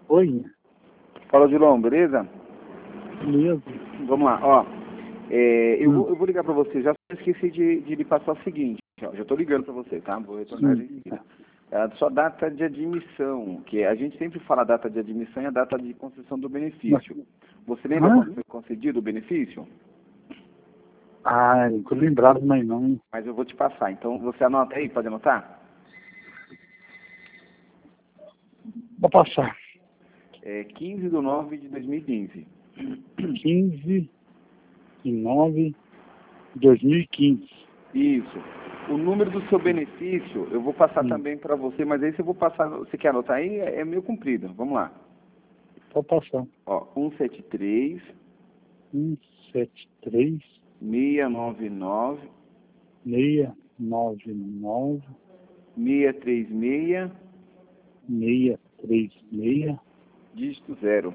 Oi, Fala, Dilon, beleza? beleza? Vamos lá, ó. Eu vou ligar pra você. Já esqueci de lhe passar o seguinte. Ó, já tô ligando pra você, tá? Vou retornar em seguida. É a sua data de admissão, que a gente sempre fala a data de admissão e a data de concessão do benefício. Você lembra quando foi concedido o benefício? Ah, não tô lembrado mais não. Mas eu vou te passar. Então, você anota aí, pode anotar? Vou passar. 15/9/2015. 15/9/2015. Isso. O número do seu benefício, eu vou passar também para você, mas aí se eu vou passar, você quer anotar aí? É meio comprido. Vamos lá. Vou passar. Ó, 173 173 699 699 636 636 dígito 0.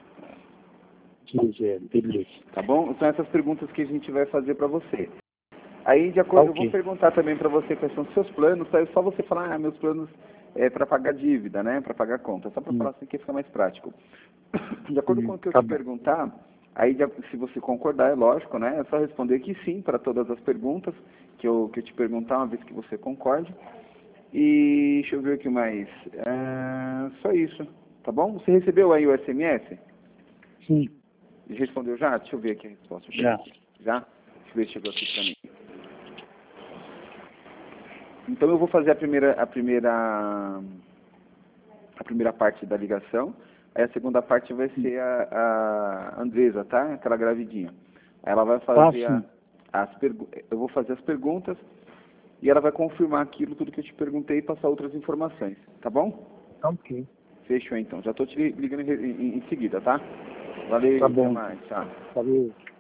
0. Beleza. Tá bom? São essas perguntas que a gente vai fazer para você. Aí, de acordo, eu vou perguntar também para você quais são os seus planos, tá? É só você falar, meus planos é para pagar dívida, né? Para pagar conta. Só para falar assim que fica mais prático. De acordo com o que eu te perguntar, aí se você concordar, é lógico, né? É só responder que sim para todas as perguntas que eu te perguntar, uma vez que você concorde. E deixa eu ver o que mais. Só isso, tá bom? Você recebeu aí o SMS? Sim. Respondeu já? Deixa eu ver aqui a resposta. Já. Já? Deixa eu ver se chegou aqui para mim. Então eu vou fazer a primeira parte da ligação. Aí a segunda parte vai ser a Andresa, tá? Aquela gravidinha. Aí ela vai fazer eu vou fazer as perguntas e ela vai confirmar aquilo tudo que eu te perguntei e passar outras informações, tá bom? Ok. Fechou então. Já estou te ligando em seguida, tá? Valeu, Tá bom. até mais, tchau. Valeu.